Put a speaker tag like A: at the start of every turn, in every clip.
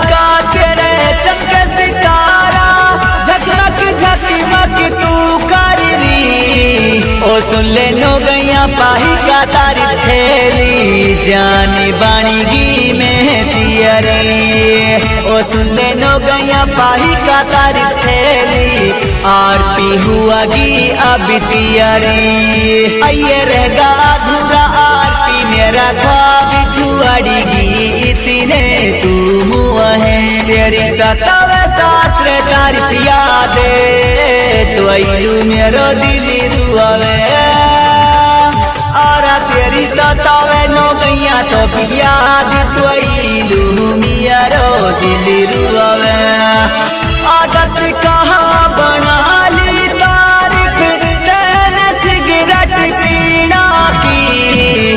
A: का तेरे चमके सितारा, झकमक झकमक तू कर री। ओ सुन ले नो गैया पाही का तारीफ छेली, जानी बाणी गी में तियरी। ओ सुन ले नो गैया पाही का तारीफ छेली, आरती हुआ गी अब तियरी। आइए रहेगा अधूरा आरती मेरा ख्वाब छुआड़ीगी, इतने तू मुआ है तेरी सतावे शास्त्र तारीफ याद, तो आयु मेरो दिल रुआवे। और तेरी सतावे नो गैया तो याद, तो आयु मेरो दिल रुआवे। आदत कहाँ बना ली तारीफ तेरे सिगरेट पीना की,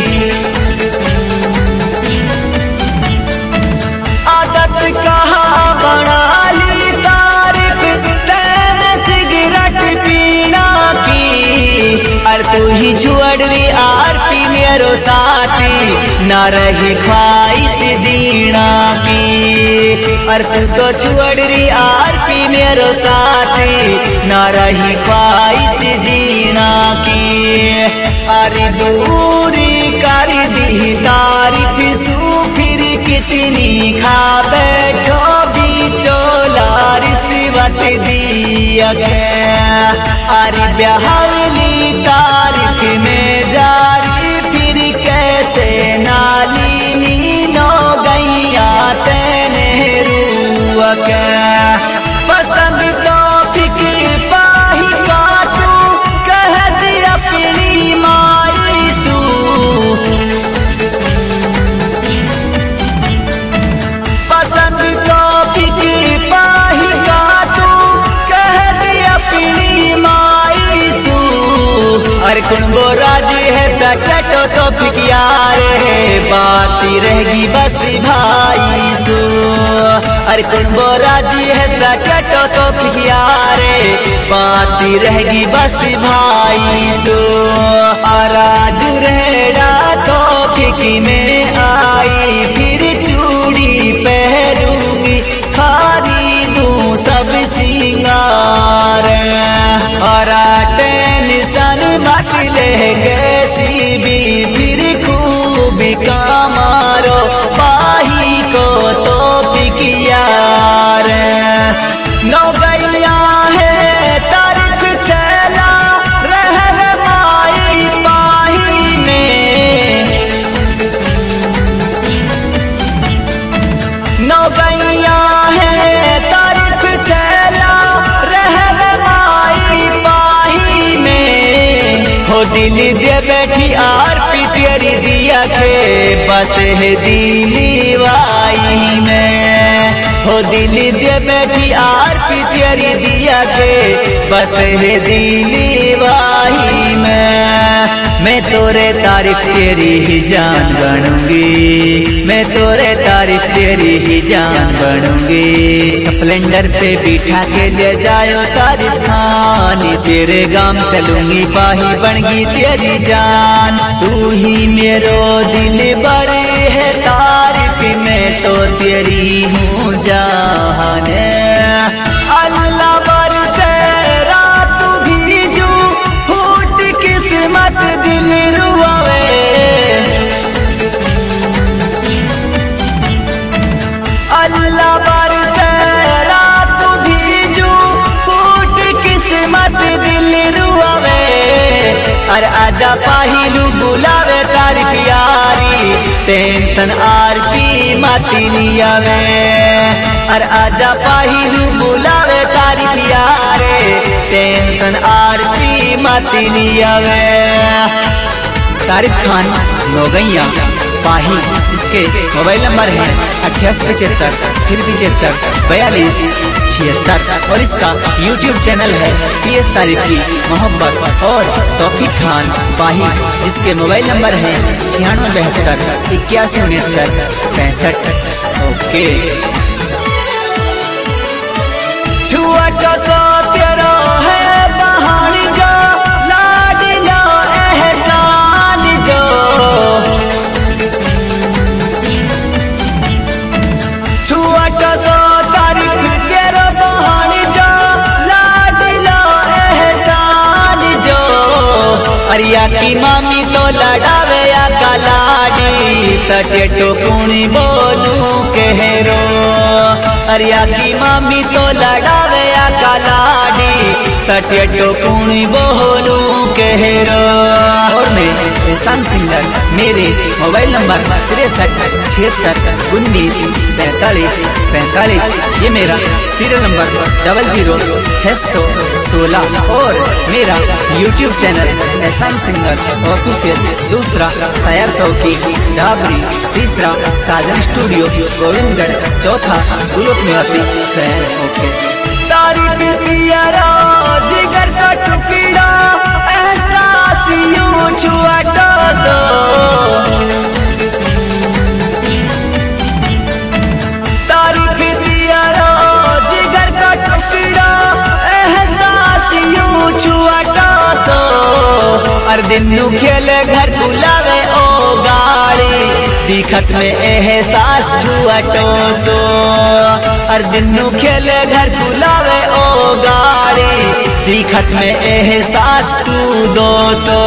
A: आदत कहाँ बना ली तारीफ तेरे सिगरेट पीना की। अर तू ही छोड़ री आरती मेरो साथी, ना रही ख्वाहिश जीना की। अर तू तो छोड़ री आरती मेरो साथी, ना रही ख्वाहिश जीना की। अरे दूरी कर दी तारीफ सू फिर कितनी खा बैठो भी चोला रिश्वत दिया गया। अरे ब्याहली तारीख में जारी फिर कैसे नाली मीनो गैया तेने रुआ गया। पसंद तो फिक्र पाही का तू कह दी अपनी माई सू, पसंद तो फिक्र पाही का तू कह दी अपनी माई सू। अरे कुंबो राजी है सटो तो फिक्यार है, बाती रहेगी बस भाई सू। अरे कुंबो राजी है सटो तो फिक्यार, बाती रहेगी बस भाई सू। राज रेड़ा तो फिकी में आई, फिर चूड़ी पहनूंगी खरीदूं सब सिंगार। और टेंशन मत ले कैसी भी फिर खूब कमारो, पाही को तो फिकियार। नौ गैया है तारीफ चला रह माई पाही में, नौ गैया है तारीफ चला रह माई पाही में। हो दिल दे बैठी आरती तेरी दिया के, बस है दिली वाई में। हो दिल दे बैठी आरती तेरी दिया के, बस है दिली वाही में। मैं तोरे तारीफ तेरी ही जान बनूंगी, मैं तोरे तारीफ तेरी ही जान बनूंगी। स्प्लेंडर पे बिठा के ले जायो तारीफ खानी, तेरे गांव चलूंगी पाही बनगी तेरी जान। तू ही मेरो दिल बर है तारीफ में तो तेरी हूँ जान। अल्लाह बरसे रात भीजू फूट किस्मत दिल रुआवे। अल्लाह बरसे रात भीजू फूट किस्मत दिल रुआवे। अरे आजा पाहिलू बुलावे तारीफ यारी, टेंशन आरती माती लियावे। अरे आजा पाहिलू बुलावे तारीफ यारे, टेंशन आरती माती लियावे। तारीफ खान नौगैया पाही, जिसके मोबाइल नंबर है 8875 फिर 75 42 76, और इसका YouTube चैनल है PS तारीफ की मोहब्बत। और तौफीक खान पाही, जिसके मोबाइल नंबर है 9672 8169 65। ओके छुआ तो सो तेरा है बहानी जो, लाडला एहसान जो। छुअट सो तारीफ तेरो बहन जो लाडला एहसान जो अरिया की मामी तो लड़ावे या कलाडी सटे टोकुनी बोलू कहरो अरिया की मामी तो लड़ावे या कलाडी सटे टोकुनी बोलू कहरो। और मैं एहसान सिंगर मेरे मोबाइल नंबर 6376194545 ये मेरा सीरियल नंबर 00616 और मेरा YouTube channel Ehsaan singer official, दूसरा सायर सौकी डाबरी, तीसरा साजन स्टूडियो गोविंदगढ़, चौथा गुलोक निवासी फैन। ओके तारीफ पियारा जिगर का टुकड़ा एहसास यूं छुआटा सो तारीफ पियारा जिगर का टुकड़ा एहसास यूं छुआटा सो हर दिन नु खेले घर बुलावे ओ गाड़ी दिखत में एहसास छुआटो सो हर दिन नु खेले घर बुलावे ओ गाड़ी दिखत में एहसास दो सो।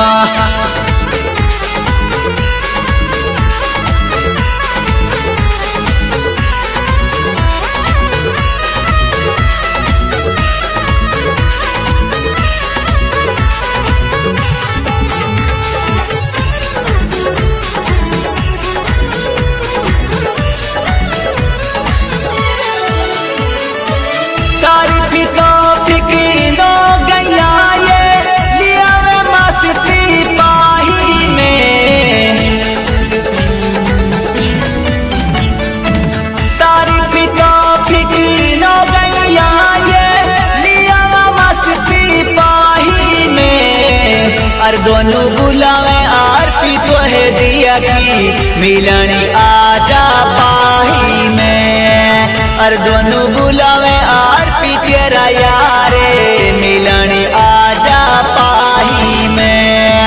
A: और दोनों बुलावे आरती तो है दिया की मिलनी आजा पाही में और दोनों बुलावे आरती तेरा यारे मिलनी आजा पाही में।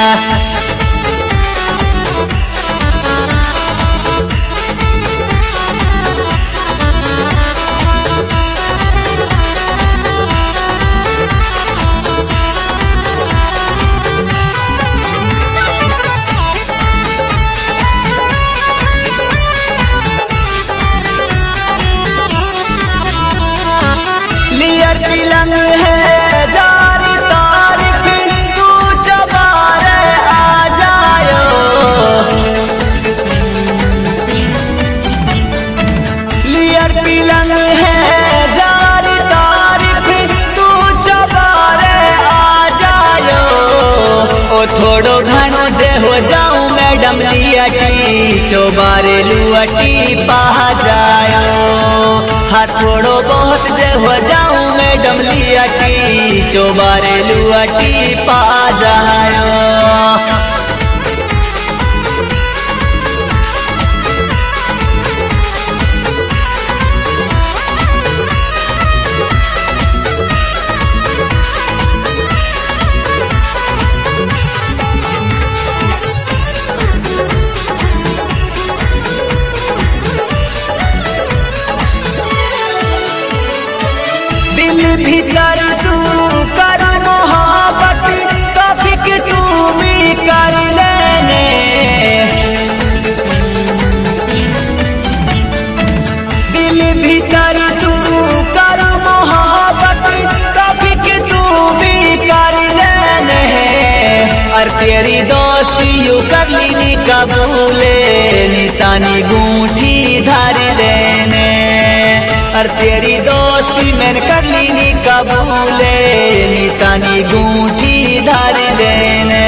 A: पिलंग है जारी तारीफ तू चबारे आ जायो लियर पिलंग है जारी तारीफ तू चबारे आ जायो ओ थोड़ो घणो जे हो जाऊं मैडम लियटी चोबारे लुअटी पा जायो हाँ थोड़ो बहुत जे हो जाऊं मैडम लियटी चोबारे लुअटी पा जायो। भीतर सू कर मोहब्बत तफिक तू भी कर लेने दिल भीतर सू कर मोहब्बत तफिक तू भी कर लेने और तेरी दोस्ती यू कर लीनी कबूले निशानी गूंठी धर लेने और तेरी दोस्ती मैंने कर लीनी कबूले निशानी गूंठी धर लेने।